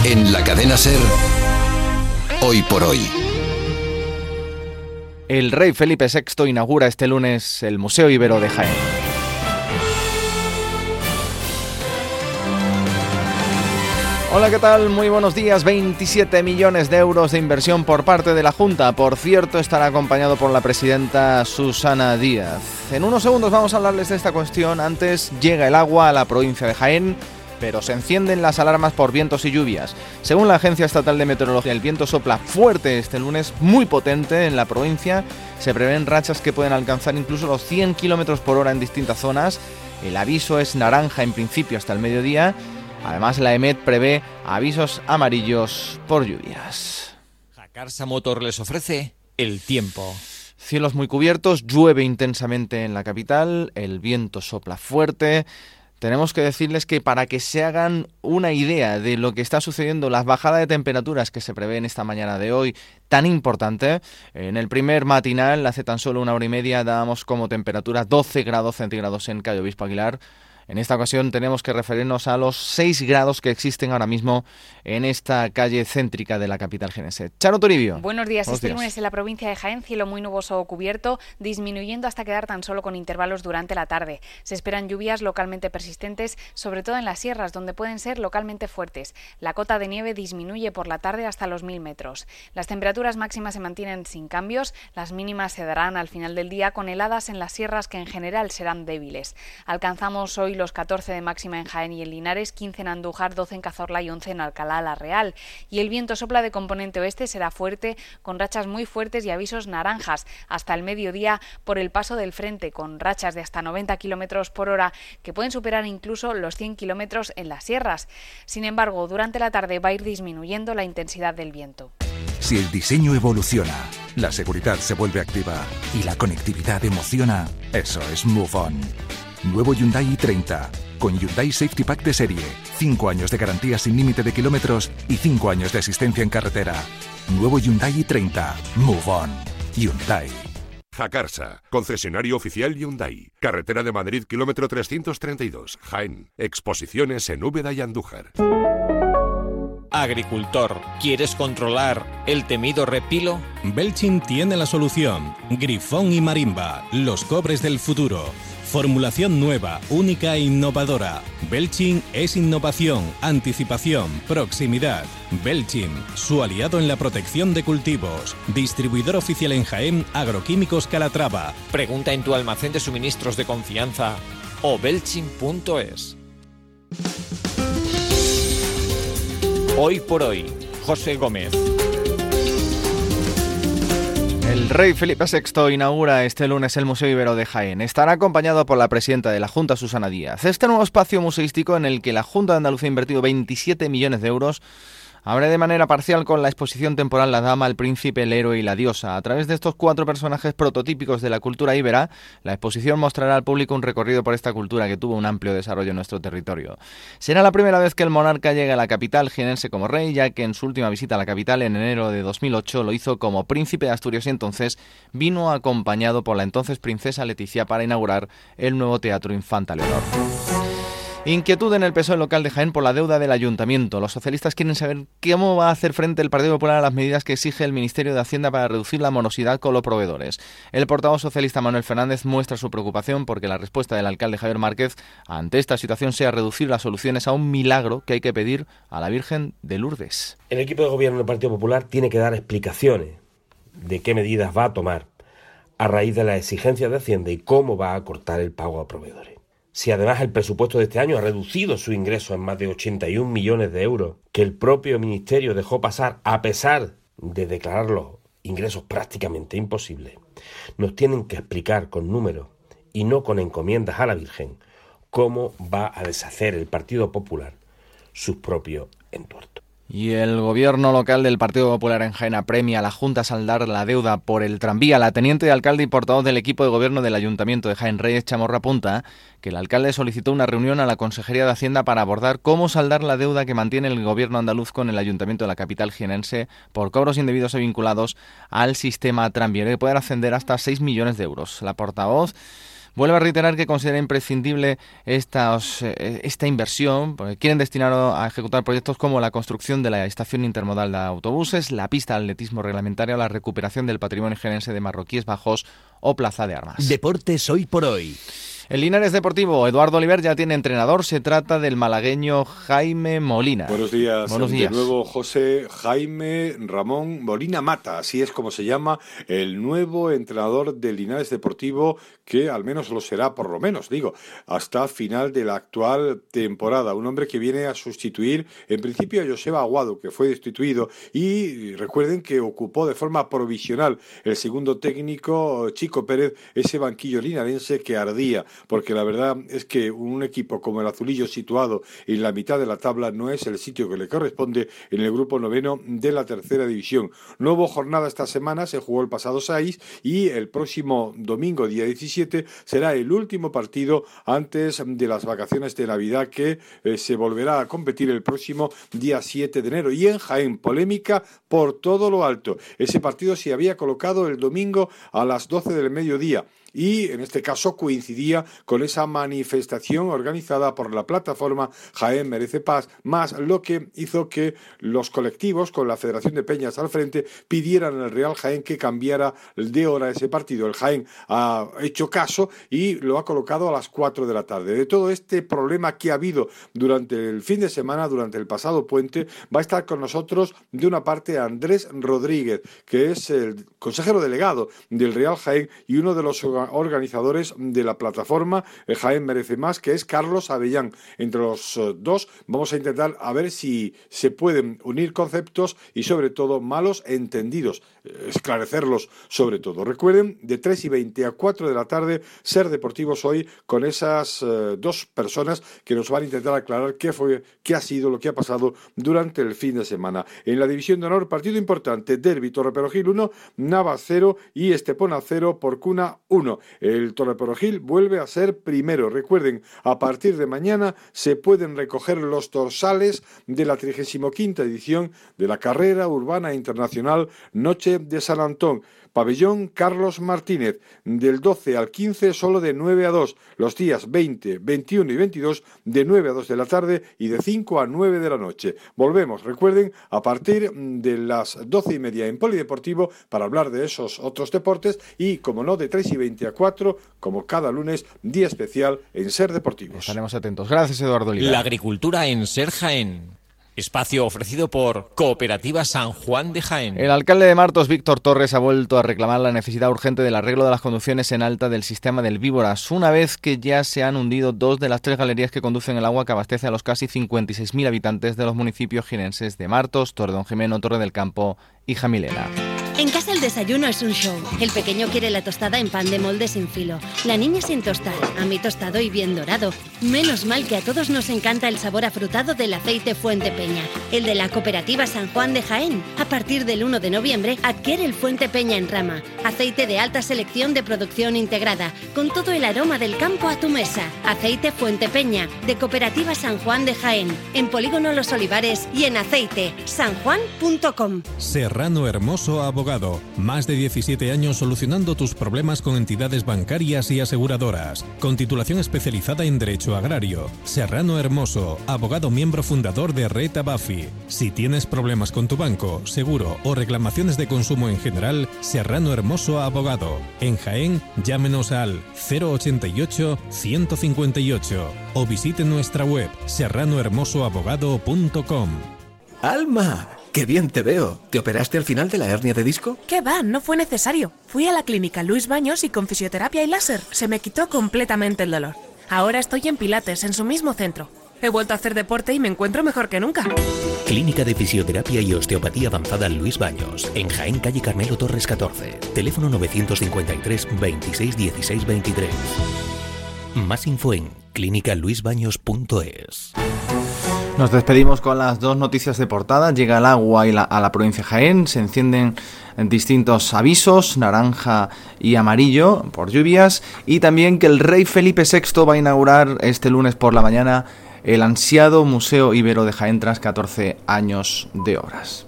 En la cadena SER, Hoy por Hoy. El rey Felipe VI inaugura este lunes el Museo Ibero de Jaén. Hola, ¿qué tal? Muy buenos días. 27 millones de euros de inversión por parte de la Junta. Por cierto, estará acompañado por la presidenta Susana Díaz. En unos segundos vamos a hablarles de esta cuestión. Antes, llega el agua a la provincia de Jaén, pero se encienden las alarmas por vientos y lluvias. Según la Agencia Estatal de Meteorología, el viento sopla fuerte este lunes, muy potente en la provincia. Se prevén rachas que pueden alcanzar incluso los 100 km por hora en distintas zonas. El aviso es naranja en principio hasta el mediodía. Además, la EMET prevé avisos amarillos por lluvias. Jacarsa Motor les ofrece el tiempo. Cielos muy cubiertos, llueve intensamente en la capital, el viento sopla fuerte. Tenemos que decirles que para que se hagan una idea de lo que está sucediendo, las bajadas de temperaturas que se prevén esta mañana de hoy, tan importante, en el primer matinal, hace tan solo una hora y media, dábamos como temperatura 12 grados centígrados en Cayo Obispo Aguilar. En esta ocasión tenemos que referirnos a los 6 grados que existen ahora mismo en esta calle céntrica de la capital jienense. Charo Toribio. Buenos días. Este lunes en la provincia de Jaén, cielo muy nuboso o cubierto, disminuyendo hasta quedar tan solo con intervalos durante la tarde. Se esperan lluvias localmente persistentes, sobre todo en las sierras, donde pueden ser localmente fuertes. La cota de nieve disminuye por la tarde hasta los 1000 metros. Las temperaturas máximas se mantienen sin cambios, las mínimas se darán al final del día con heladas en las sierras que en general serán débiles. Alcanzamos hoy los 14 de máxima en Jaén y en Linares, 15 en Andújar, 12 en Cazorla y 11 en Alcalá la Real. Y el viento sopla de componente oeste, será fuerte, con rachas muy fuertes y avisos naranjas hasta el mediodía por el paso del frente, con rachas de hasta 90 km por hora que pueden superar incluso los 100 km en las sierras. Sin embargo, durante la tarde va a ir disminuyendo la intensidad del viento. Si el diseño evoluciona, la seguridad se vuelve activa y la conectividad emociona, eso es Move On. Nuevo Hyundai i30, con Hyundai Safety Pack de serie, 5 años de garantía sin límite de kilómetros y 5 años de asistencia en carretera. Nuevo Hyundai i30, Move On. Hyundai. Jacarsa, concesionario oficial Hyundai. Carretera de Madrid, kilómetro 332, Jaén. Exposiciones en Úbeda y Andújar. Agricultor, ¿quieres controlar el temido repilo? Belching tiene la solución. Grifón y marimba, los cobres del futuro. Formulación nueva, única e innovadora. Belching es innovación, anticipación, proximidad. Belching, su aliado en la protección de cultivos. Distribuidor oficial en Jaén, Agroquímicos Calatrava. Pregunta en tu almacén de suministros de confianza o belching.es. Hoy por Hoy, José Gómez. El rey Felipe VI inaugura este lunes el Museo Ibero de Jaén. Estará acompañado por la presidenta de la Junta, Susana Díaz. Este nuevo espacio museístico en el que la Junta de Andalucía ha invertido 27 millones de euros abre de manera parcial con la exposición temporal La Dama, el Príncipe, el Héroe y la Diosa. A través de estos 4 personajes prototípicos de la cultura íbera, la exposición mostrará al público un recorrido por esta cultura que tuvo un amplio desarrollo en nuestro territorio. Será la primera vez que el monarca llega a la capital jienense como rey, ya que en su última visita a la capital en enero de 2008 lo hizo como príncipe de Asturias y entonces vino acompañado por la entonces princesa Leticia para inaugurar el nuevo Teatro Infanta Leonor. Inquietud en el PSOE local de Jaén por la deuda del ayuntamiento. Los socialistas quieren saber cómo va a hacer frente el Partido Popular a las medidas que exige el Ministerio de Hacienda para reducir la morosidad con los proveedores. El portavoz socialista Manuel Fernández muestra su preocupación porque la respuesta del alcalde Javier Márquez ante esta situación sea reducir las soluciones a un milagro que hay que pedir a la Virgen de Lourdes. El equipo de gobierno del Partido Popular tiene que dar explicaciones de qué medidas va a tomar a raíz de las exigencias de Hacienda y cómo va a cortar el pago a proveedores. Si además el presupuesto de este año ha reducido su ingreso en más de 81 millones de euros, que el propio Ministerio dejó pasar a pesar de declarar los ingresos prácticamente imposibles, nos tienen que explicar con números y no con encomiendas a la Virgen cómo va a deshacer el Partido Popular sus propios entuertos. Y el gobierno local del Partido Popular en Jaén apremia a la Junta a saldar la deuda por el tranvía. La teniente de alcalde y portavoz del equipo de gobierno del Ayuntamiento de Jaén, Reyes Chamorro, apunta que el alcalde solicitó una reunión a la Consejería de Hacienda para abordar cómo saldar la deuda que mantiene el gobierno andaluz con el Ayuntamiento de la capital jienense por cobros indebidos y vinculados al sistema tranviario que pueden ascender hasta 6 millones de euros. La portavoz vuelve a reiterar que considera imprescindible esta inversión, porque quieren destinarlo a ejecutar proyectos como la construcción de la estación intermodal de autobuses, la pista de atletismo reglamentaria o la recuperación del patrimonio jienense de Marroquíes Bajos o Plaza de Armas. Deportes hoy por hoy. El Linares Deportivo, Eduardo Oliver, ya tiene entrenador. Se trata del malagueño Jaime Molina. Buenos días. Buenos días. De nuevo, José Jaime Ramón Molina Mata, así es como se llama el nuevo entrenador del Linares Deportivo, que al menos lo será, por lo menos, hasta final de la actual temporada. Un hombre que viene a sustituir, en principio, a Joseba Aguado, que fue destituido, y recuerden que ocupó de forma provisional el segundo técnico, Chico Pérez, ese banquillo linarense que ardía, porque la verdad es que un equipo como el Azulillo, situado en la mitad de la tabla, no es el sitio que le corresponde en el grupo noveno de la tercera división. No hubo jornada esta semana, se jugó el pasado 6 y el próximo domingo, día 17, será el último partido antes de las vacaciones de Navidad, que se volverá a competir el próximo día 7 de enero. Y en Jaén, polémica por todo lo alto. Ese partido se había colocado el domingo a las 12 del mediodía. Y en este caso coincidía con esa manifestación organizada por la plataforma Jaén Merece Paz, más lo que hizo que los colectivos, con la Federación de Peñas al frente, pidieran al Real Jaén que cambiara de hora ese partido. El Jaén ha hecho caso y lo ha colocado a las 4 de la tarde. De todo este problema que ha habido durante el fin de semana, durante el pasado puente, va a estar con nosotros de una parte Andrés Rodríguez, que es el consejero delegado del Real Jaén y uno de los organizadores de la plataforma Jaén Merece Más, que es Carlos Avellán. Entre los dos vamos a intentar a ver si se pueden unir conceptos y sobre todo malos entendidos, esclarecerlos sobre todo. Recuerden, de 3:20 a 4 de la tarde, Ser Deportivos Hoy, con esas dos personas que nos van a intentar aclarar qué ha sido lo que ha pasado durante el fin de semana. En la división de honor, partido importante: Derbi, Torreperogil 1, Navas 0 y Estepona 0, Porcuna 1. El Torreperogil vuelve a ser primero. Recuerden, a partir de mañana se pueden recoger los dorsales de la 35ª edición de la Carrera Urbana Internacional Noche de San Antón. Pabellón Carlos Martínez, del 12 al 15 solo de 9 a 2, los días 20, 21 y 22 de 9 a 2 de la tarde y de 5 a 9 de la noche. Volvemos, recuerden, a partir de las 12:30 en Polideportivo para hablar de esos otros deportes y, como no, de 3:20 a 4, como cada lunes, día especial en Ser Deportivos. Estaremos atentos. Gracias, Eduardo Oliva. La agricultura en Ser Jaén. Espacio ofrecido por Cooperativa San Juan de Jaén. El alcalde de Martos, Víctor Torres, ha vuelto a reclamar la necesidad urgente del arreglo de las conducciones en alta del sistema del Víboras, una vez que ya se han hundido 2 de las 3 galerías que conducen el agua que abastece a los casi 56.000 habitantes de los municipios jienenses de Martos, Torredonjimeno, Torre del Campo y Jamilena. En casa el desayuno es un show. El pequeño quiere la tostada en pan de molde sin filo. La niña sin tostar, a mí tostado y bien dorado. Menos mal que a todos nos encanta el sabor afrutado del aceite Fuente Peña, el de la Cooperativa San Juan de Jaén. A partir del 1 de noviembre, adquiere el Fuente Peña en rama. Aceite de alta selección de producción integrada, con todo el aroma del campo a tu mesa. Aceite Fuente Peña, de Cooperativa San Juan de Jaén, en Polígono Los Olivares y en aceitesanjuan.com. Serrano Hermoso Abogado. Más de 17 años solucionando tus problemas con entidades bancarias y aseguradoras. Con titulación especializada en Derecho Agrario. Serrano Hermoso, abogado miembro fundador de Red Abafi. Si tienes problemas con tu banco, seguro o reclamaciones de consumo en general, Serrano Hermoso Abogado. En Jaén, llámenos al 088 158 o visite nuestra web serranohermosoabogado.com. ¡Alma! ¡Qué bien te veo! ¿Te operaste al final de la hernia de disco? ¿Qué va? No fue necesario. Fui a la clínica Luis Baños y con fisioterapia y láser se me quitó completamente el dolor. Ahora estoy en Pilates, en su mismo centro. He vuelto a hacer deporte y me encuentro mejor que nunca. Clínica de Fisioterapia y Osteopatía Avanzada Luis Baños, en Jaén, calle Carmelo Torres 14. Teléfono 953 26 16 23. Más info en clinicaluisbaños.es. Nos despedimos con las 2 noticias de portada. Llega el agua a la provincia de Jaén. Se encienden distintos avisos, naranja y amarillo, por lluvias. Y también que el rey Felipe VI va a inaugurar este lunes por la mañana el ansiado Museo Ibero de Jaén tras 14 años de obras.